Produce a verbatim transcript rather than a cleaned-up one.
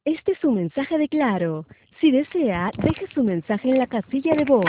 Este es su mensaje de Claro. Si desea, deje su mensaje en la casilla de voz.